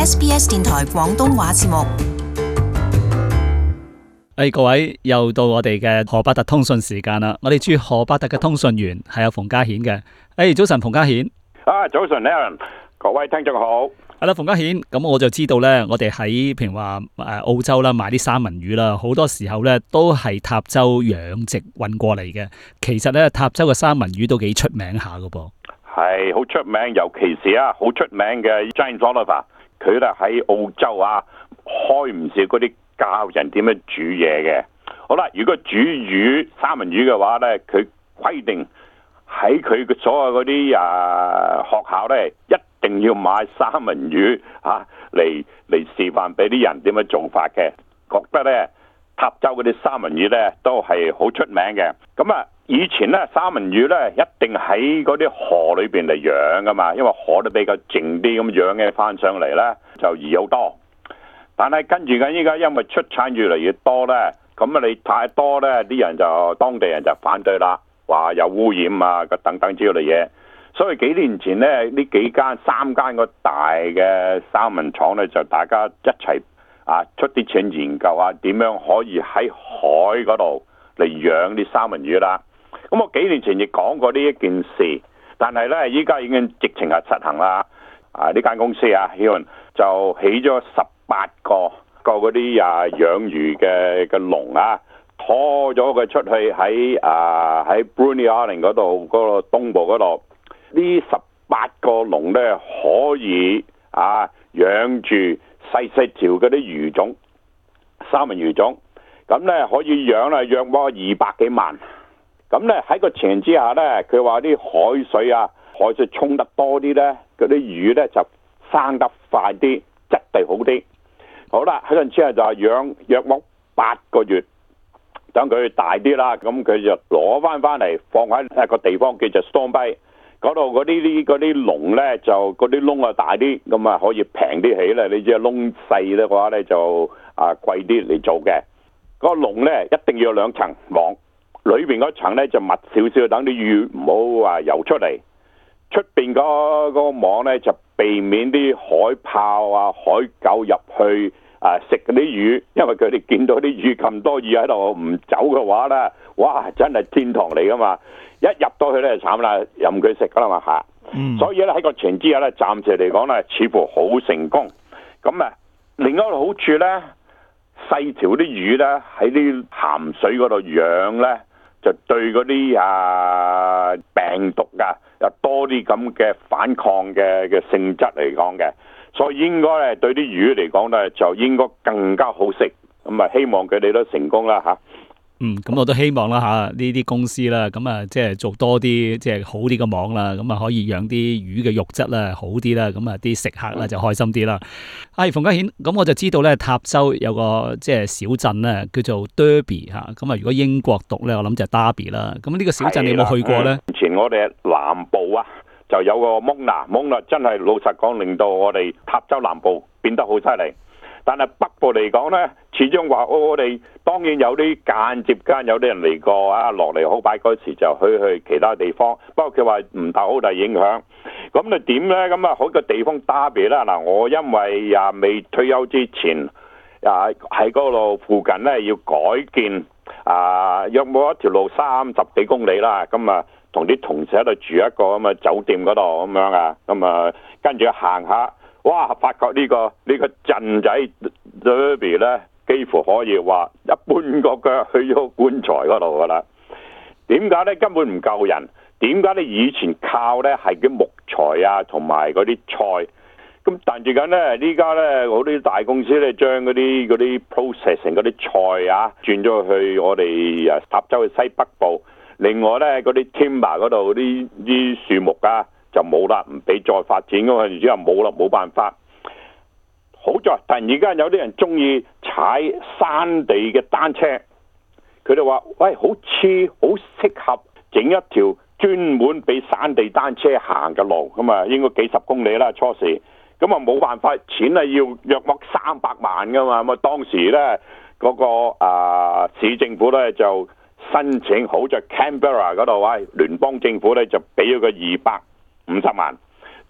SBS 電台廣東話節目。 各位又到我哋嘅荷伯特通訊時間啦！我哋駐荷伯特嘅通訊員係有馮家顯嘅。早晨，馮家顯。 早晨 Aaron， 各位聽眾好。 係啦，馮家顯，咁我就知道咧，我哋喺譬如話澳洲啦買啲三文魚啦，好多時候咧都係塔州養殖運過嚟嘅。其實咧，塔州嘅三文魚都幾出名下噶噃。 係好出名，尤其是好出名嘅 James Oliver， 佢咧喺澳洲開唔少嗰啲教人點樣煮嘢嘅。好啦，如果煮魚三文魚嘅話咧，佢規定喺佢嘅所有嗰啲學校咧，一定要買三文魚嚟示範俾啲人點樣做法嘅。覺得咧塔州嗰啲三文魚咧都係好出名嘅。咁以前咧三文魚咧一定喺嗰啲河裏邊嚟養噶嘛，因為河都比較靜啲，咁養嘅翻上嚟咧就易好多。但係跟住緊依家因為出產越嚟越多咧，咁你太多咧，啲人就當地人就反對啦，話有污染等等之類嘢。所以幾年前咧，呢三間個大嘅三文廠咧，就大家一齊出啲錢研究點樣可以喺海嗰度嚟養啲三文魚啦。咁我幾年前亦講過呢一件事，但係咧依家已經直情係實行啦。呢間公司就起咗18個嗰啲養魚嘅籠拖咗佢出去喺Bruny Island 嗰度，嗰個東部嗰度。呢18個籠咧可以養住細條嗰啲魚種，三文魚種，咁咧可以養啦，約莫200幾萬。咁咧喺個情形之下咧，佢話啲海水沖得多啲咧，嗰啲魚咧就生得快啲，質地好啲。好啦，喺陣之後就養約莫8個月，等佢大啲啦，咁佢就攞翻嚟放喺一個地方叫做 Storm Bay。嗰度嗰啲籠咧就嗰啲窿大啲，咁可以平啲起咧。你知窿細嘅話咧就貴啲嚟做嘅。個籠咧一定要有2層網，裏邊嗰層咧就密少少，等啲魚唔好游出嚟。出邊嗰個網咧就避免啲海豹海狗入去食嗰啲魚，因為佢哋見到啲魚咁多魚喺度唔走嘅話咧，哇！真係天堂嚟噶嘛！一入到去咧就慘啦，任佢食噶啦嘛嚇。所以咧喺個情之下咧，暫時嚟講咧，似乎好成功。咁另一個好處咧，細條啲魚咧喺啲鹹水嗰度養咧，就對嗰啲病毒又多啲咁嘅反抗嘅性質嚟講嘅，所以應該咧對啲魚嚟講咧就應該更加好食。咁希望佢哋都成功啦嚇。 咁我都希望啦呢啲公司啦，咁即係做多啲即係好啲嘅網啦，咁可以養啲魚嘅肉質啦好啲啦，咁啲食客啦就開心啲啦。馮家顯，咁我就知道咧塔州有個即係小鎮咧叫做 Derby 咁如果英國讀咧，我諗就係 Derby 啦。咁呢個小鎮你有冇去過咧？ 以前我哋南部就有個蒙娜真係老實講，令到我哋塔州南部變得好犀利。但係北部嚟講咧，始終話我哋當然有啲間接有啲人嚟過落嚟好擺嗰時就去其他地方，不過佢話唔大好大影響。咁你點咧？咁好個地方Derby啦。嗱，我因為未退休之前喺嗰度附近咧要改建約莫一條路30幾公里啦。咁同啲同事喺度住一個咁酒店嗰度咁樣咁跟住行下。哇！發覺呢個鎮仔 Derby 咧，幾乎可以話一半個腳去咗棺材嗰度噶啦。點解咧？根本唔夠人。點解咧？以前靠咧係啲木材同埋嗰啲菜。咁但住緊咧，依家咧嗰啲大公司咧將嗰啲 processing 嗰啲菜轉咗去我哋塔州嘅西北部。另外咧嗰啲 timber 嗰度啲樹木就冇啦，唔俾再發展噶嘛，然之後冇啦，冇辦法。好在突然間有啲人中意踩山地嘅單車，佢哋話：喂，好適合整一條專門俾山地單車行嘅路，咁應該幾十公里啦初時。咁冇辦法，錢要約莫300萬噶嘛。咁當時咧嗰個市政府咧就申請，好在 Canberra 嗰度聯邦政府咧就俾咗個250萬，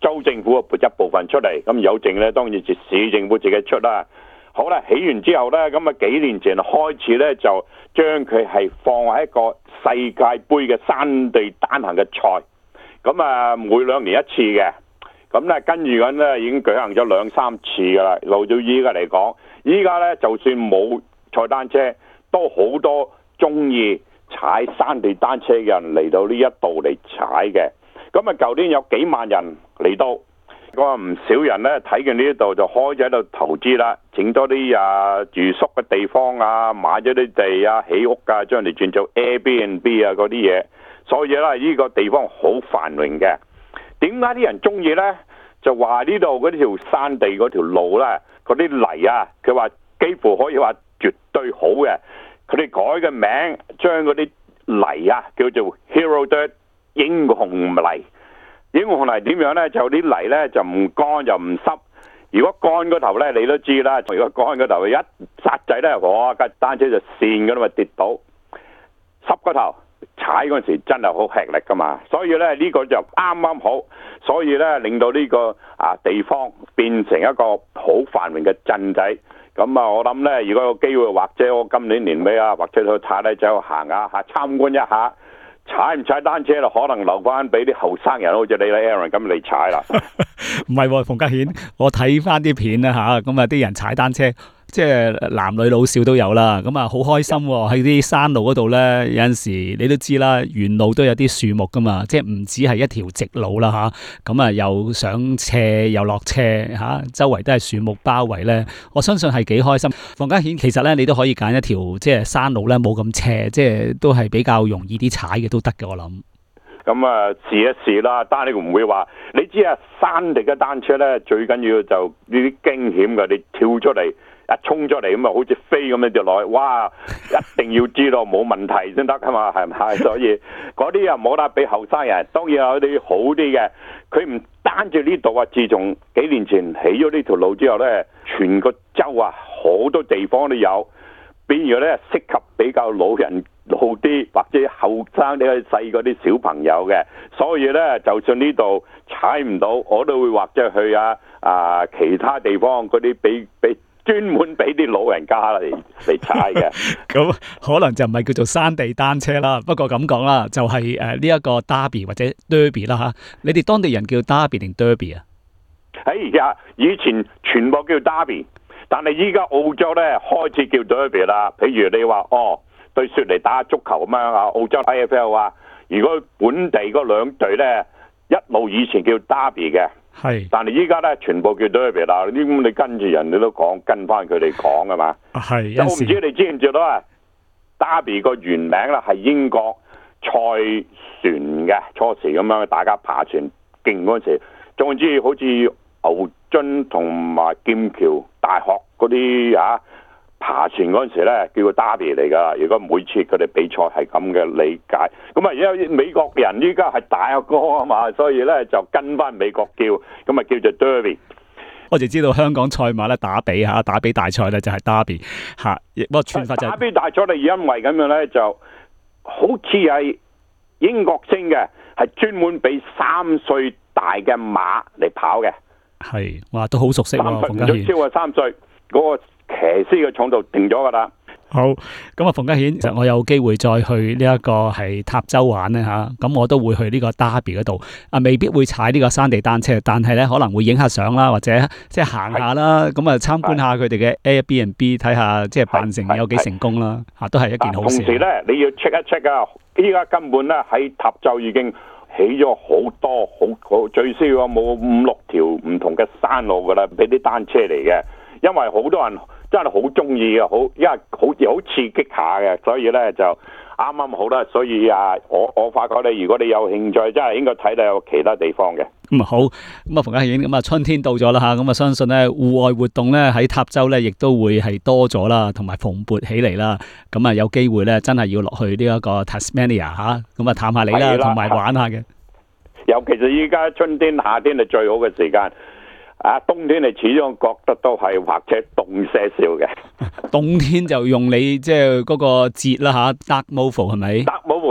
州政府撥一部分出嚟，咁有剩咧當然就市政府自己出啦。好啦，起完之後咧，咁啊幾年前開始咧就將佢係放喺一個世界盃嘅山地單行嘅賽，咁啊每2年一次嘅，咁咧跟住緊咧已經舉行咗2-3次噶啦。到到依家嚟講，依家咧就算冇賽單車，都好多中意踩山地單車嘅人嚟到呢一度嚟踩嘅。咁啊舊年有幾萬人嚟到。唔少人咧睇見呢度就開始喺度投資啦，整多啲住宿嘅地方啊，買咗啲地啊，起屋啊，將嚟轉做 Airbnb 啊嗰啲嘢，所以咧呢個地方好繁榮嘅。點解啲人中意呢？就話呢度嗰條山地嗰條路呢，嗰啲泥啊，佢話幾乎可以話絕對好嘅。佢哋改嘅名，將嗰啲泥啊叫做 Hero Dirt 英雄泥。英雄泥點樣呢？就啲泥呢，就唔乾又唔濕。如果乾嗰頭呢，你都知啦。如果乾嗰頭一剎仔呢，哇架單車就跣㗎啦嘛，跌倒。濕嗰頭踩嗰陣時真係好吃力噶嘛。所以呢，呢個就啱啱好，所以呢，令到呢個地方變成一個好繁榮嘅鎮仔。咁啊，我諗呢，如果有機會，或者我今年年尾啊，或者去太太走去行下參觀一下。踩唔踩單車咯？可能留翻俾啲後生人，好似你啦 Aaron 咁嚟踩啦。 唔係喎，馮家顯，我睇翻啲片啦吓，咁啊啲人踩單車，即係男女老少都有啦，咁啊好開心喎！喺啲山路嗰度咧，有陣時你都知啦，沿路都有啲樹木噶嘛，即係唔止係一條直路啦吓，咁啊又上斜又落斜吓，周圍都係樹木包圍咧，我相信係幾開心。馮家顯，其實咧你都可以揀一條即係山路咧，冇咁斜，即係都係比較容易啲踩嘅都得嘅，我諗。 咁啊，試一試啦，但係你唔會話，你知啊，山地嘅單車咧，最緊要就呢啲驚險嘅，你跳出嚟一衝出嚟咁啊，好似飛咁樣跌落去，哇！一定要知道冇問題先得噶嘛，係唔係？所以嗰啲又冇得俾後生人，當然有啲好啲嘅，佢唔單止呢度啊，自從幾年前起咗呢條路之後咧，全個州啊好多地方都有。變咗咧，適合比較老人老啲或者後生啲細嗰啲小朋友嘅，所以咧，就算呢度踩唔到，我都會或者去其他地方嗰啲俾專門俾啲老人家嚟踩嘅。 咁可能就唔係叫做山地單車啦，不過咁講啦，就係呢一個 Derby 或者 Derby 啦吓，你哋當地人叫 Derby 定 Derby 啊？ 以前全部叫 Derby。但係依家澳洲咧開始叫 Derby 啦，譬如你話對雪梨打足球咁樣啊，澳洲 AFL 啊，如果本地嗰兩隊咧一路以前叫 Derby 嘅，係，但係依家咧全部叫 Derby 啦，呢咁你跟住人哋都講跟翻佢哋講噶嘛，係，我唔知你知唔知道啊 ？Derby 個原名啦係英國賽船嘅初時咁樣，大家爬船勁嗰陣時，總之好似牛津同埋劍橋大學嗰啲爬船嗰陣時咧，叫個 Derby 嚟噶。如果每次佢哋比賽係咁嘅理解，咁啊，因為美國人依家係大哥啊嘛，所以咧就跟翻美國叫，咁啊叫做 Derby。 我就知道香港賽馬咧打比大賽咧就係 Derby 吓，不過串法就係、 打比大賽咧，因為咁樣咧就好似係英國升嘅，係專門俾3歲大嘅馬嚟跑嘅。 係，哇，都好熟悉喎，馮家顯。 超過3歲，嗰個騎師嘅重度定咗噶啦。 好，咁啊，馮家顯，其實我有機會再去呢一個係塔州玩咧吓，咁我都會去呢個 Derby 嗰度，未必會踩呢個山地單車，但係咧可能會影下相啦，或者即係行下啦，咁啊參觀下佢哋嘅 Airbnb， 睇下即係辦成有幾成功啦，吓都係一件好事。 同時咧，你要 check 一 check 啊，依家根本咧喺塔州已經起咗好多好最少有冇5-6條唔同嘅山路噶啦，俾啲單車嚟嘅，因為好多人真係好中意嘅，因為好刺激下嘅，所以咧就啱啱好啦。所以我發覺咧，如果你有興趣，真係應該睇到有其他地方嘅。好，咁啊，馮家顯，咁啊，春天到咗啦吓，咁啊，相信咧戶外活動咧喺塔州咧，亦都會係多咗啦，同埋蓬勃起嚟啦。咁啊，有機會咧，真係要落去呢一個 Tasmania 吓，咁啊，探下你啦，同埋玩下嘅。尤其是依家春天、夏天係最好嘅時間。冬天你始終覺得都係或者凍些少嘅。冬天就用你即係嗰個節啦吓 ，Dark Mauve 係咪？Dark Mauve 就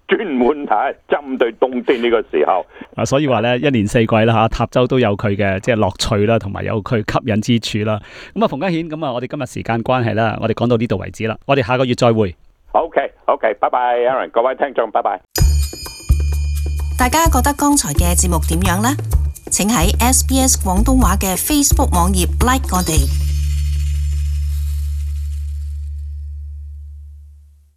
專門針對冬天呢個時候。 所以話咧，一年四季啦嚇，塔州都有佢嘅即係樂趣啦，同埋有佢吸引之處啦。咁啊，馮家顯，咁啊，我哋今日時間關係啦，我哋講到呢度為止啦，我哋下個月再會。 OK，拜拜 Aaron， 各位聽眾，拜拜。 大家覺得剛才嘅節目點樣呢？請喺SBS 廣東話嘅 Facebook 網頁 like 我哋。